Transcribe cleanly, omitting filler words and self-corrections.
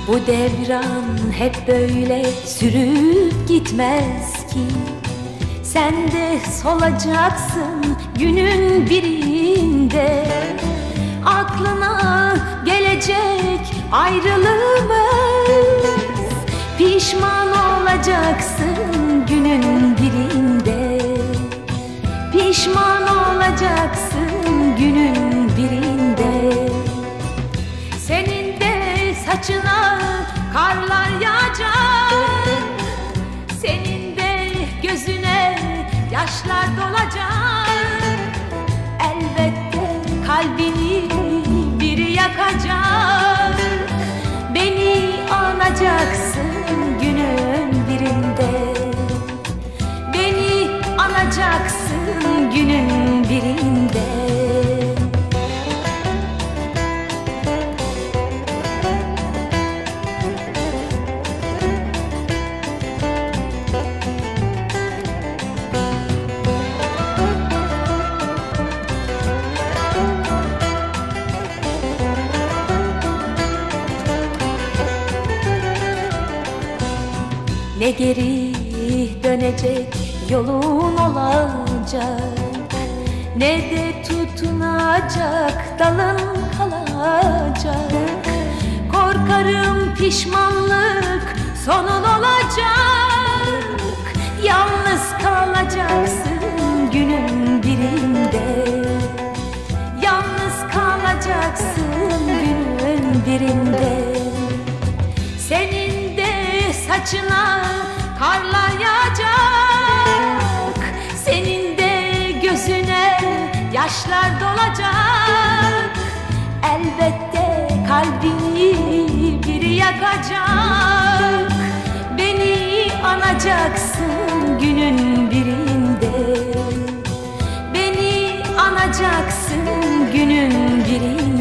Bu devran hep böyle sürüp gitmez ki. Sen de solacaksın günün birinde. Aklına gelecek ayrılığımız, pişman olacaksın günün birinde. Pişman olacaksın günün birinde. Senin de saçına karlar yağacak, senin de gözüne yaşlar dolacak. Elbette kalbini biri yakacak. Beni anacaksın günün birinde. Beni anacaksın günün birinde. Ne geri dönecek yolun olacak, ne de tutunacak dalın kalacak. Korkarım pişmanlık sonun olacak. Yalnız kalacaksın günün birinde. Yalnız kalacaksın günün birinde. Senin de saçına karlar yağacak, senin de gözüne yaşlar dolacak. Elbette kalbini biri yakacak. Beni anacaksın günün birinde. Beni anacaksın günün birinde.